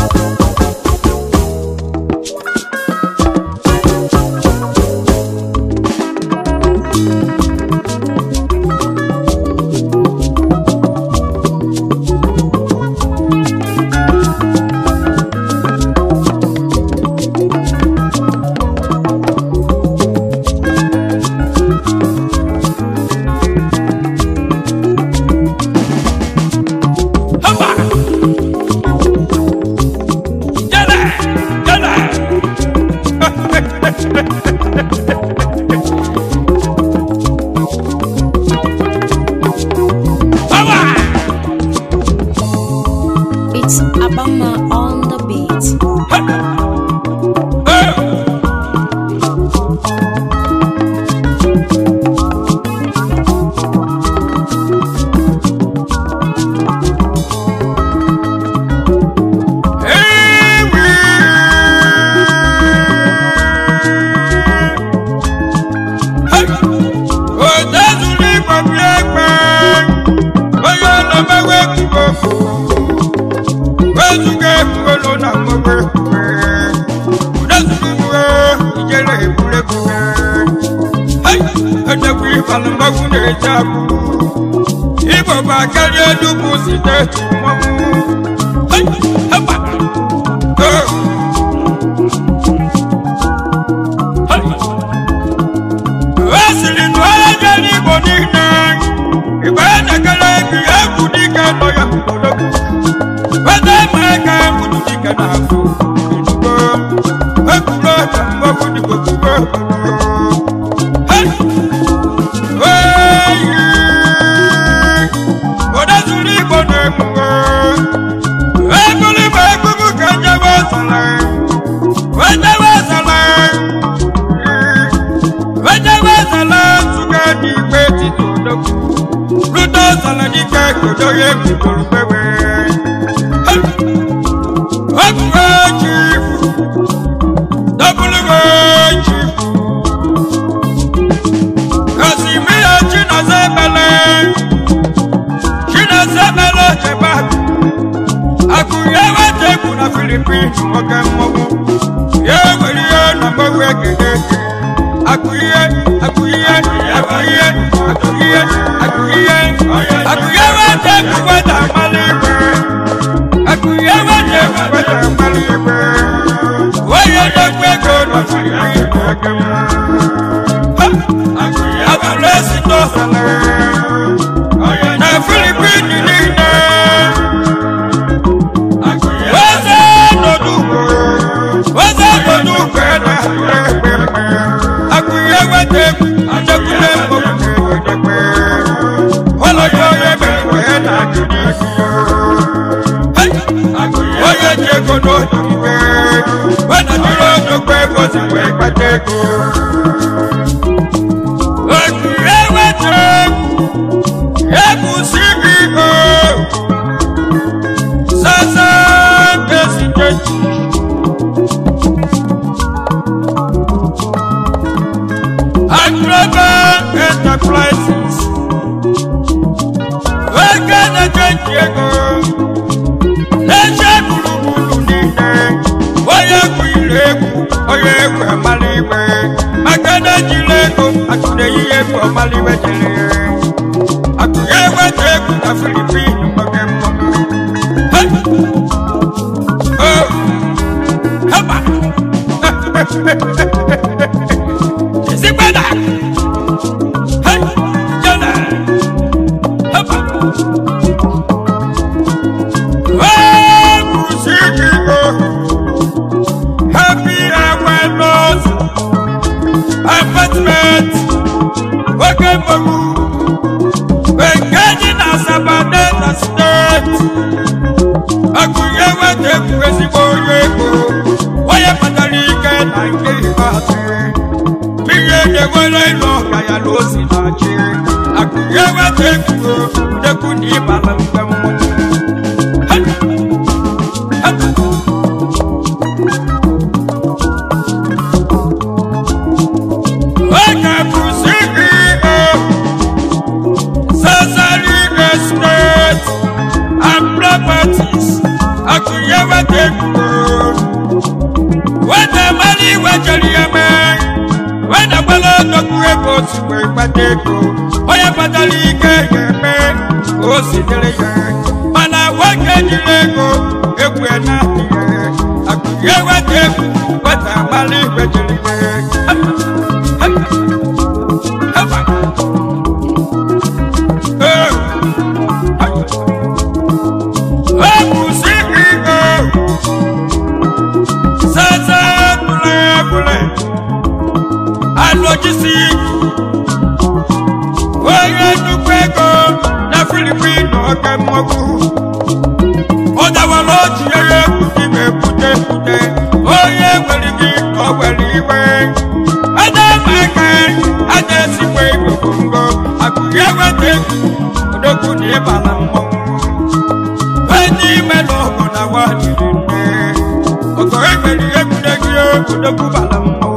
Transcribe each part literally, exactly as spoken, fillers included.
It's Abama on the beat. Ibo ba kari edubu site tumomu. Hey, hapa. Hey. Wasili nwaya jani bonina. Ibana kala ki akudika loya kuloku. Wada maka kudika na fu. Inugo. Akulo tambo kudiko kubo. Hey. Philippines, okay, mama. Yeah, but yeah, number one, yeah. Akuye, akuye, akuye, akuye, akuye, akuye, wate kuwata maliwe. Akuye, wate kuwata maliwe. Waya nakwe kono Philippines, okay, mama. Akuye, sito sala. Na Philippines ni na. Enterprises. Where can I take you go? Let's have a little bit. Why are we late? Oh, yeah, we're Malibu. I can't let go. I could hear from Malibu. I could ever take the Philippines. Oh, come on. Is it better? I could never take si wee kpata ego onye kpatara ike ga-eme o si dịrị ya mana nwoke jiri ego ekwe na ihe akụghị eweta egwu weta mara igwe jiri logistic onye nnukwu ego na Filipino oke mmọgwụ ọ dawara oji ya egwu ime pute pute onye nwere gị ka ọ nwere iwe ada maka ada esikwa igwe bongo akụghị eweta egwu odogwu na ịbala mmọnwụ ndị ime na ọgụ na wadiri nne ọgọ emeri egwuregwu odogwu bala mmọnwụ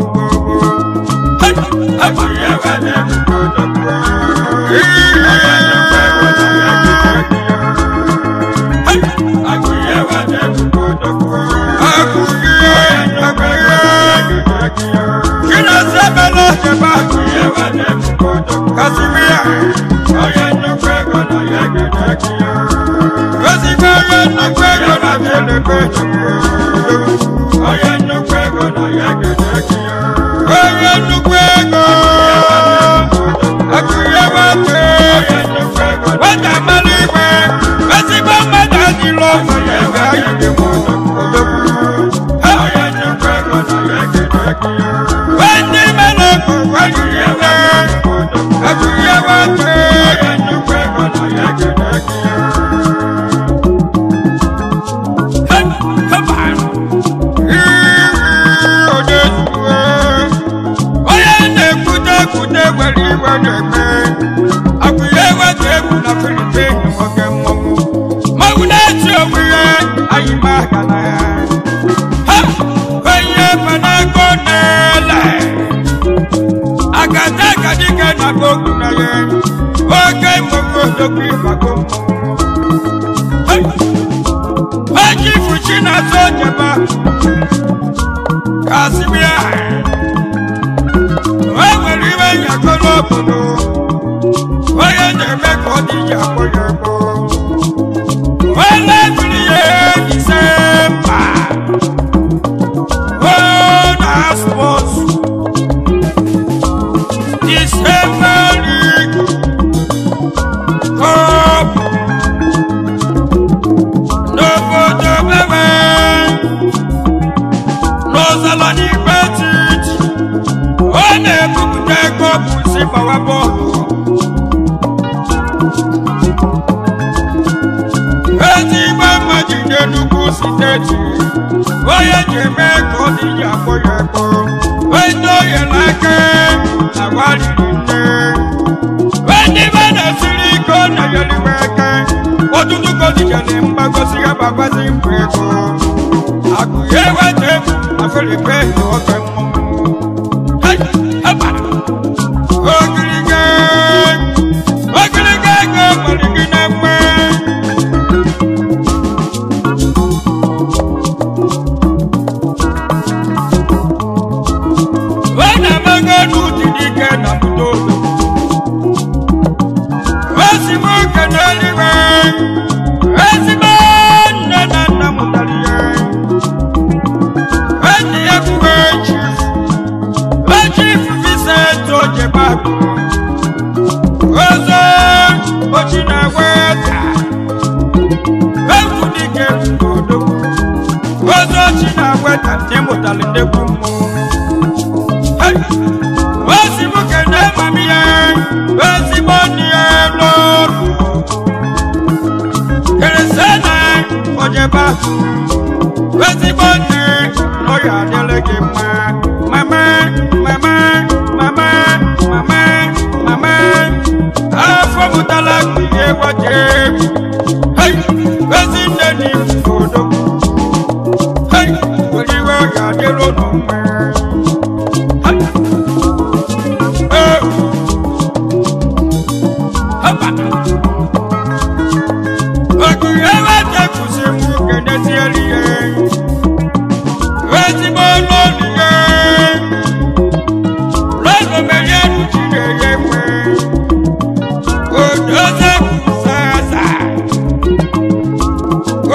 Let's go,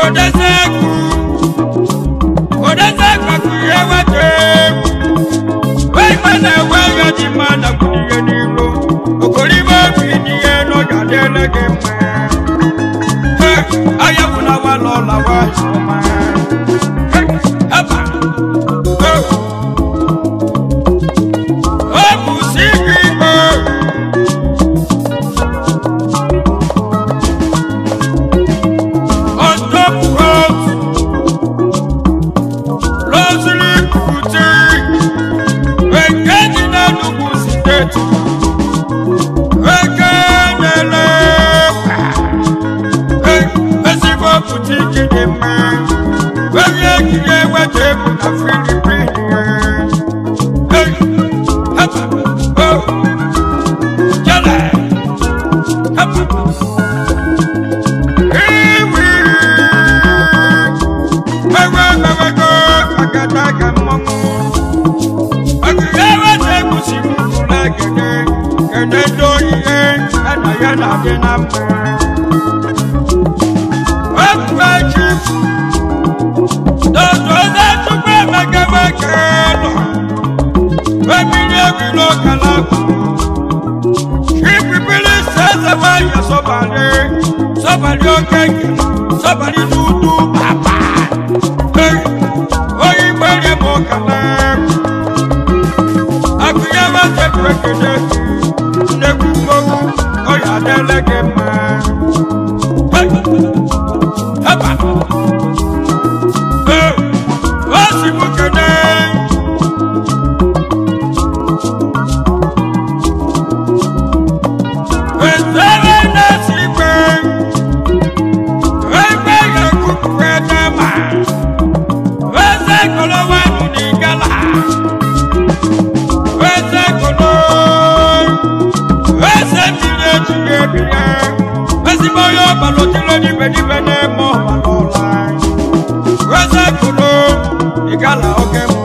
Odeseku, Odeseku kuyewate. Wey mana wey di mana kudiye nilo. Okolibo bidiye no gadele gemma. Hey, ayabuna walo la wa shoma. Hey, haba. Hey. Oh, musiki oh. On top road. Rosely Kuti. Wekejina nukusi tetu. Wekenele. Hey, esibo Kuti kidema. Weye kiye wetebu na Filipini. Hey, hapa, oh, jale, hapa. Iwi, wewe wewe go, akataka mamu. Akiyewe tebu simu kule gede, gede doye, ana yana dena mwe. Wewe chifu, dodo zetu kwe mege mege no. Wewe yewi lo kalaku. Chifu pili seze waya sobale, sobale okeke, sobale dudu papa. Hey, oyi mwere mo kalaku. Akuyewa tebu ekede, neku mogu, oya delege ma. Hey, hapa. Hey, wasi mukede. Wezewe nasikwe. Wewe yakuku edema. Weze kolo wanu nigala. Weze kolo. Weze mile chige bile. Wezi moyo balotilo ni bedi bene mo balola. Weze kolo. Nigala oke mo.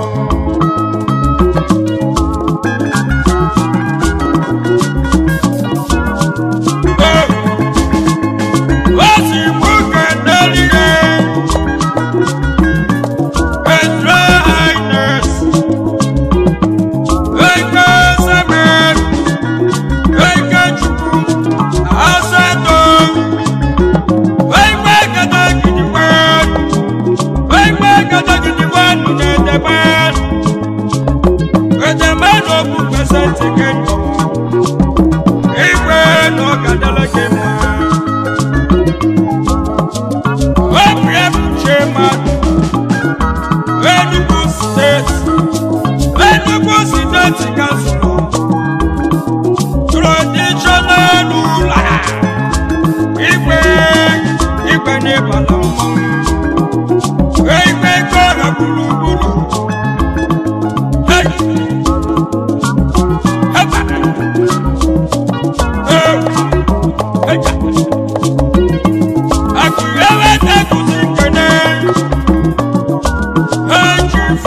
Hey, wasi mukendeliye. Ezra Highness. Eke Semen. Eke Chukwu. Aseto. Eke Gada Gidiwan. Eke Gada Gidiwan Nedeman. Nedeman obu kwesenti kendo. Eke no gadala kema. Oprem Chairman. Enugu State. Enugu State Council. Traditional ruler. Igwe. Igwe ne balamo. Igwe kora bulu bulu. Hey. Hapa. Hey. Hey. Akuyewe teku sikene. Hey, chief.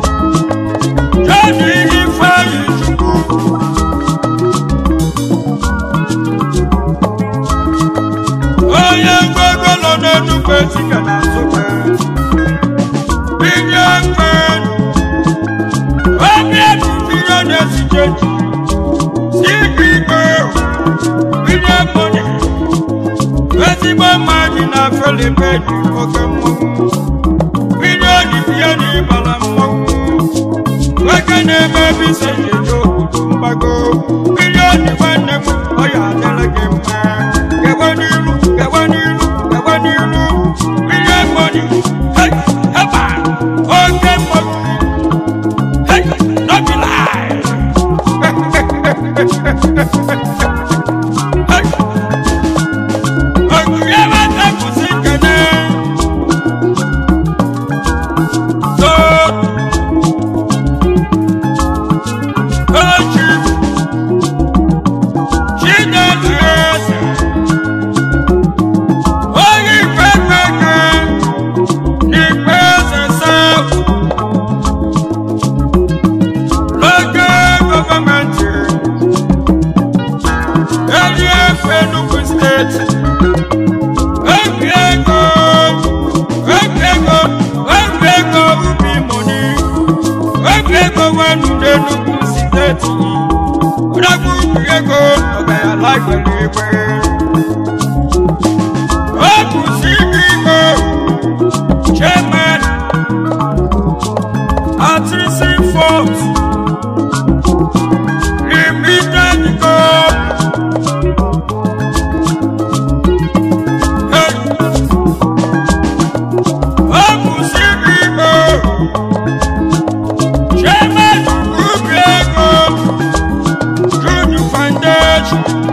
Jadi ifeanyi chukwu. Onye ngwegolo n'enugbe sika na nsogbe. Binye mfe. Obi ebubiyo na-esi chechi. Siki igwe. Binye mmonye. Ezigbo mmadụ na Filipini oke mmọnwụ. Bilioni bie n'ịbala mmọnwụ. Nwoke na-emebi ise jeje obodo mgbago. Bilioni nwanne m, ọ ya adịla gị mma. Gawa n'ilu, gawa n'ilu, gawa n'ilu. Bilie mmọnye. Hey, heba, oke mmọnwụ. Hey, no be lie. Hey. Okuyewe teku sikene. So, Ochi, Chineke, Oyi Fefeke, like a liver. I could see people, chairman, artisan folks, limited God. Hey, I could see people, chairman, Junior Foundation.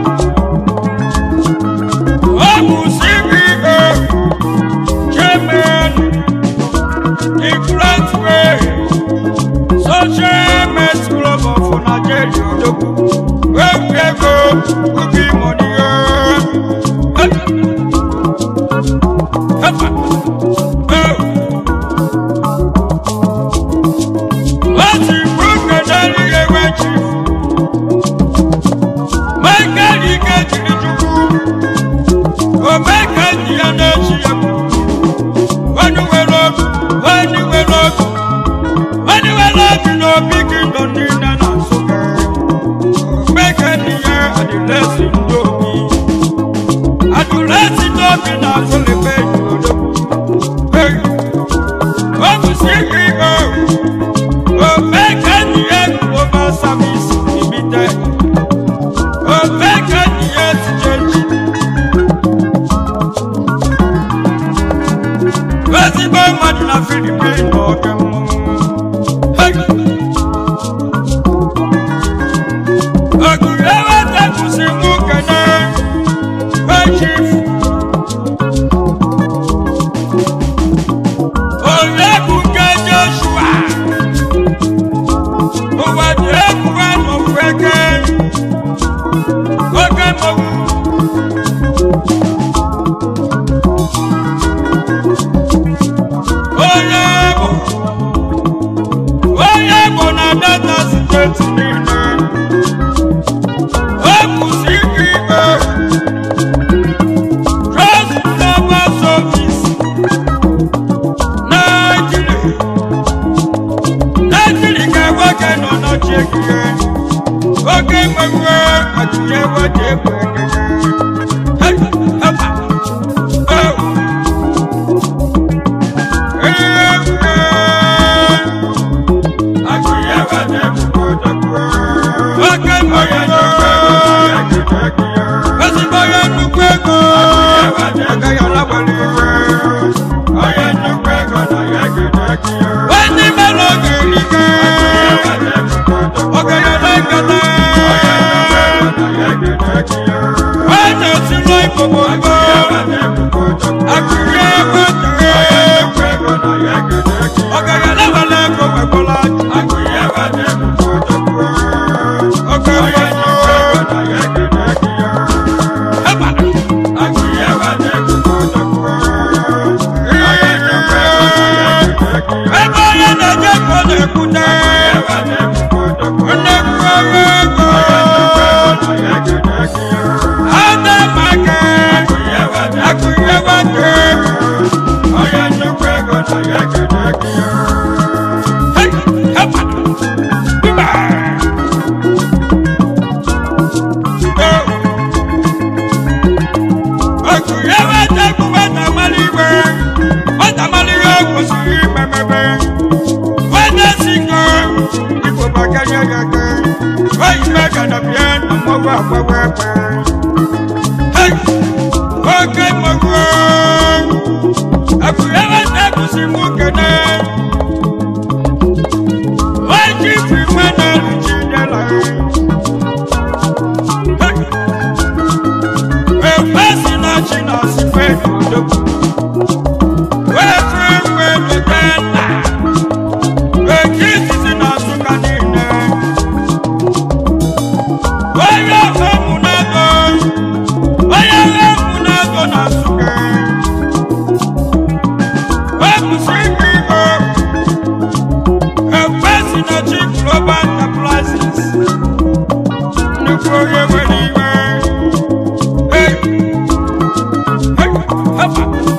Hey, hey, hey,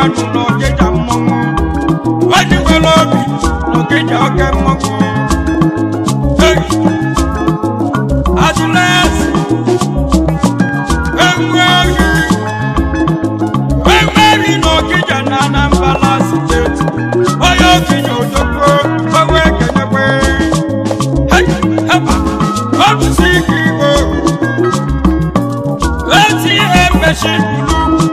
one no get a mom. What you will love me, no get your game. Hey, at last, when we no get a nana balance. Oh, you can you do go, where can you go? Hey, Papa, come see people. Let's see a machine.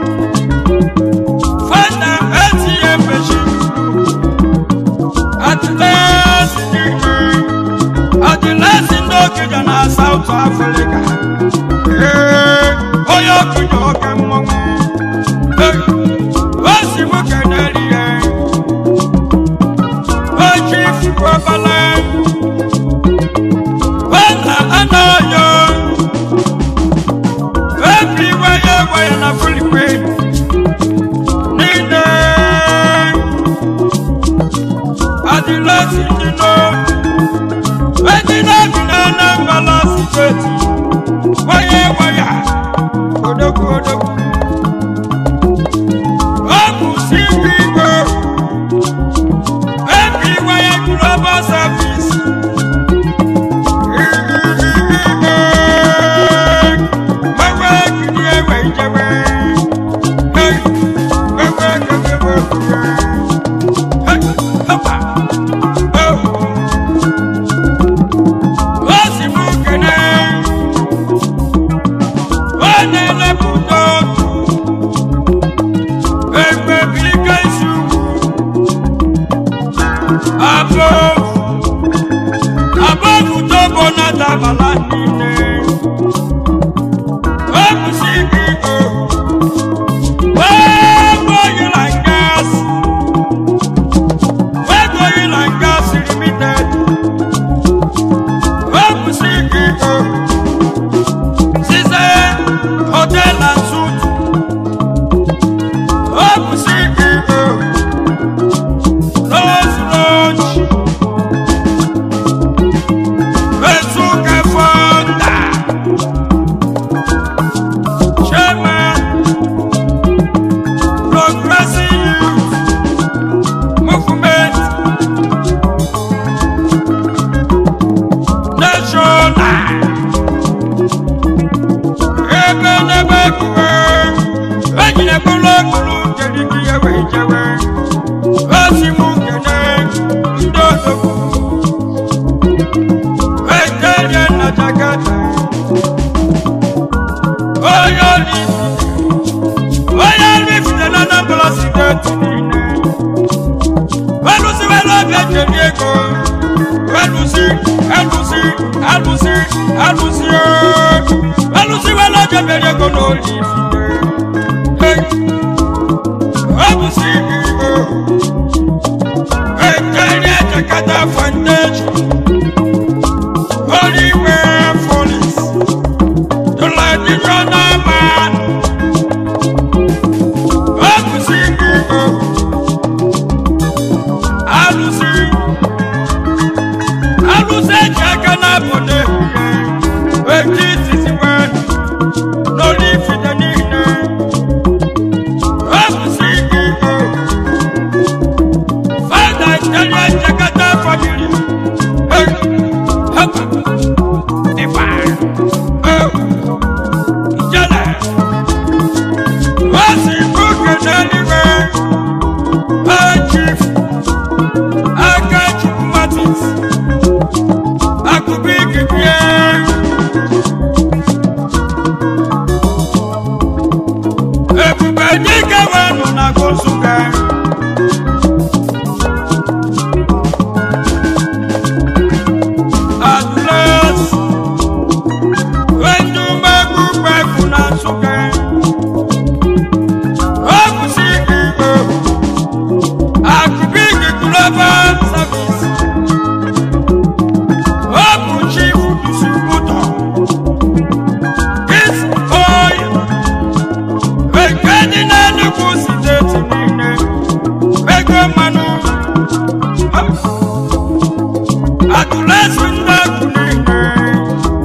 South Africa. Hey, oh, you can you can mom. Hey, what's the work in the oh, chief Wabalan. Well, I know you. Everywhere you go, you're not fully paid. Need I did last in the know. I did not know balance. Waya waya, kodo kodo. Oku si people, everywhere global service. Wawa kiri ewe ijewe, hey, wawa kiri ewe ijewe, hey, hapa, oh, wasi mukene.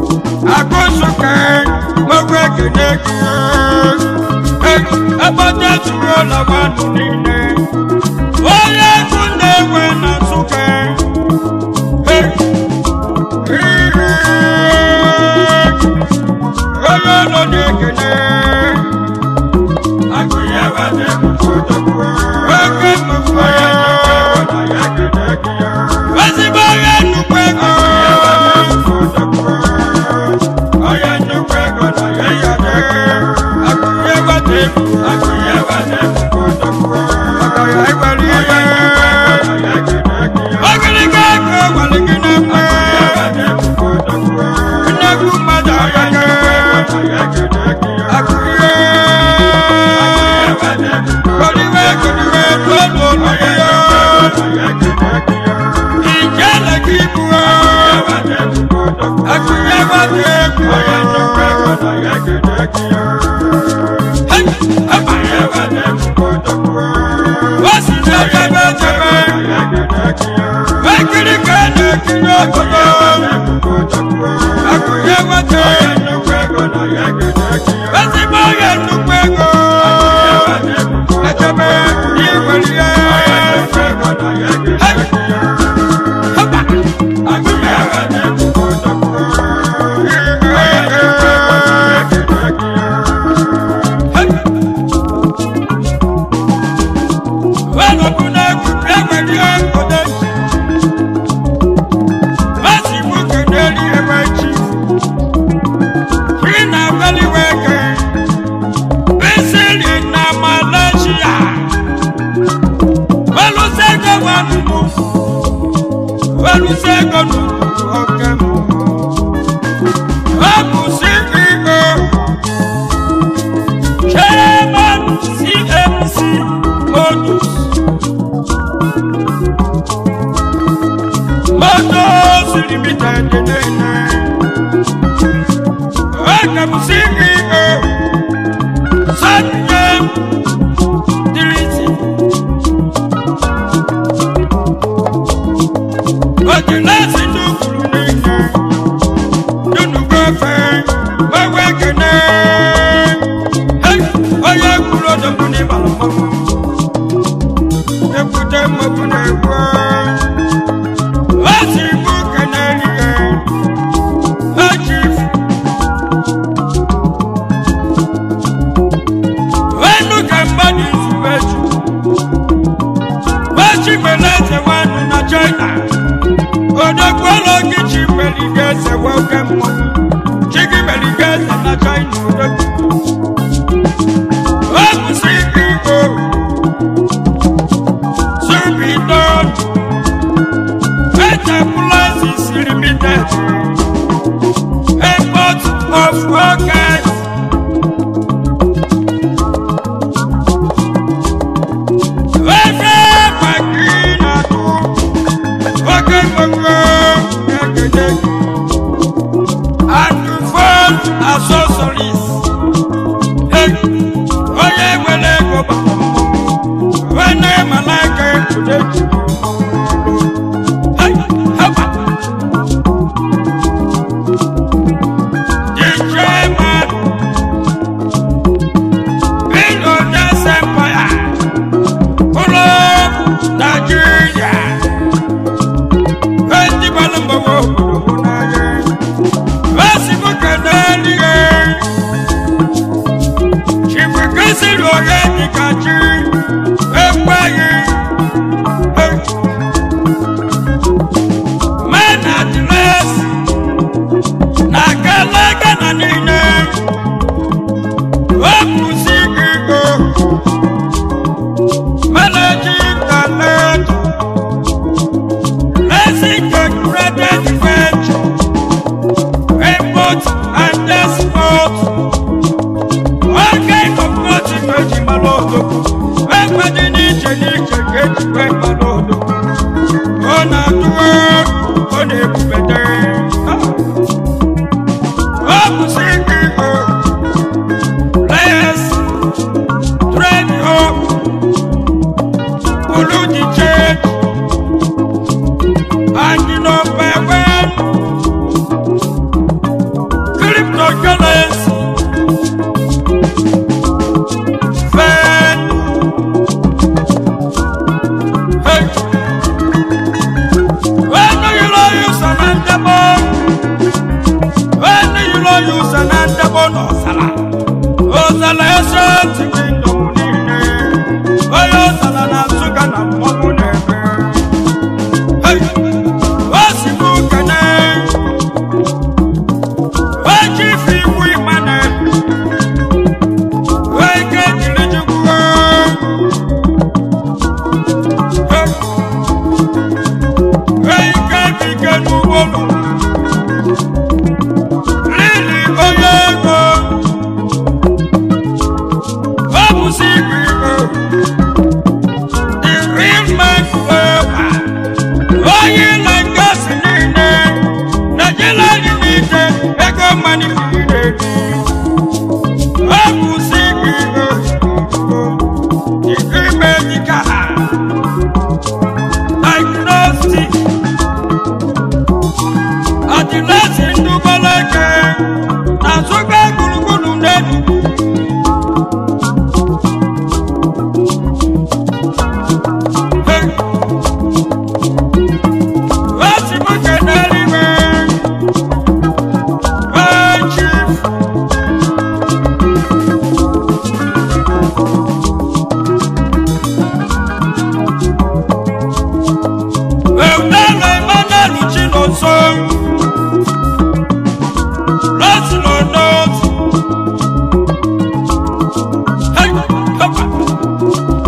About tuwo la wanu nine oye kunde we na suke hey oye no de kene akuye wa de kuto kuwe weke mkuye na yake dekia wasi boye nukweko akuye wa de kuto kuwe oye nukweko na yake dekia akuye wa de akuye wa de kuto kuwe akuye wa de Cryptocurrency, Fed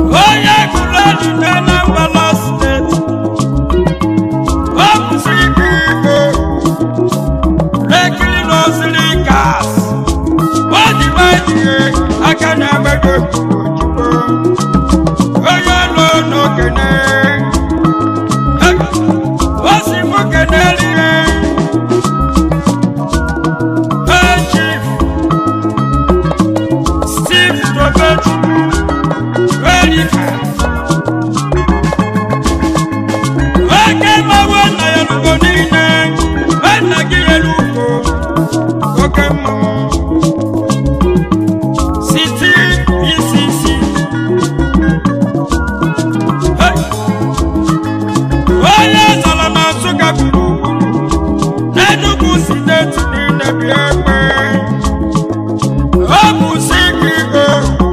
onye gụrụ na Anambra steeti ọ bụzi ike ego ekiri n'osiri gas ọ dị ihe aka na-emego ojigbo onye ọnụ n'okene o si mụ kenelihe Chief Steve Robert Welliver oke mmanwụ nna ya lugo niile nna gị ya lugo oke mmanwụ siti isi isi onye zara na Nsụka gburugburu n'Enugu steeti niile bi egbe ọ bụ Sikigo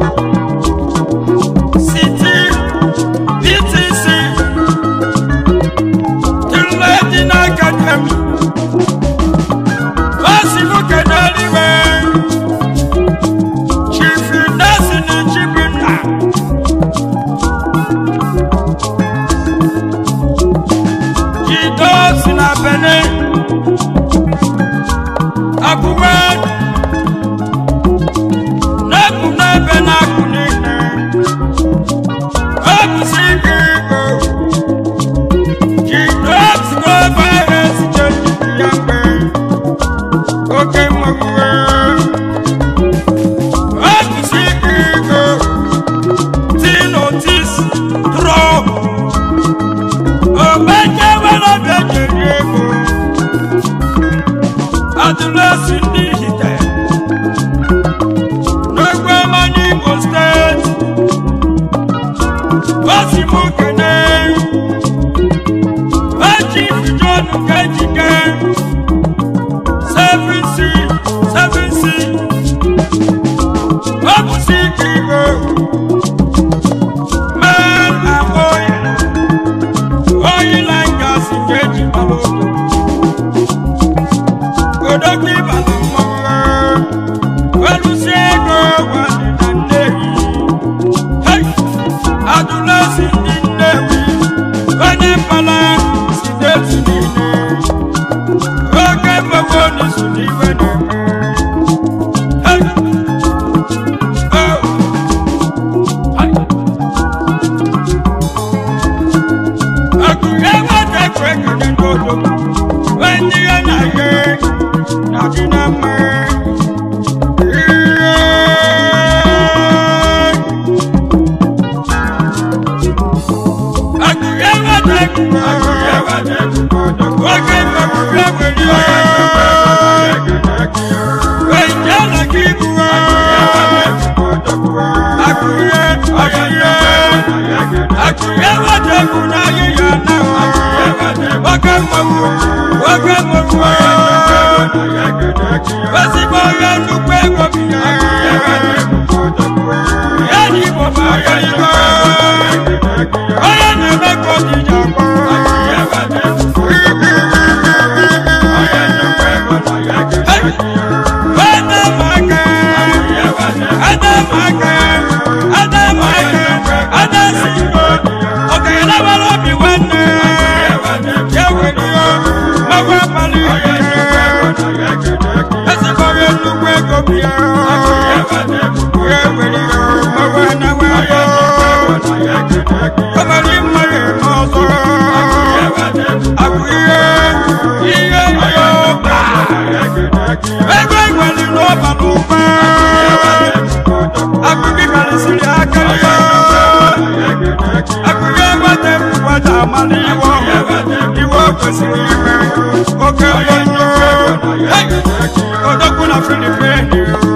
City P T C Trinity Academy o si mụ keneliwe Chief Destiny Chibinna Jido si na Benin Akụwe n'ekwu n'ebe na-akụ niile ọ bụ Sikigo Jido si n'ofe ahụ esije ya mgbe oke mmagbuwe ọ bụ Sikigo Tinotis Trump omeje were ọbịa jeri ego adụlesi ndị hite n'egwe mmanụ Imo steeti o si mụ kene Chief John Kejike seven C seven C ọ bụ Sikigo men and oil oil and gas nke eji mara obodo odogwu ịbala mmanwụ welusi ego wadị na Nnewi adụlesi ndị Nnewi onye mpala steeti niile oke mgbago n'izu n'iwe na-eme akụghị enweta ekwe ekene n'odogwu ndị ya na ihe na-adị na mma akụghị enweta ekwe oke mgbagburu egweri ejela ka ibu akụghị akụghị enweta ekwe n'ahịhịa na oke mgbagburu oke mgbagburu ezigbo onye nnukwu ego bi ya ya na Igbo ma ya Igbo onye na-eme ka ojiji akpọ Adamaka Adamaka Adamaka Adasigo okenye na-agbara obi nwanne ya were ya magwa abalị ezigbo onye nnukwu ego bi ya ya were ya magwa anawa ya ọbara mmadụ eme ọzọ abụ ihe ihe ya ọba ego igweli n'ọba n'ụba akụkị karịsịrị aka ya akụkị enweta ekwukwata amala iwe iwe kwesịrị ime oke onye odogwu na Filipin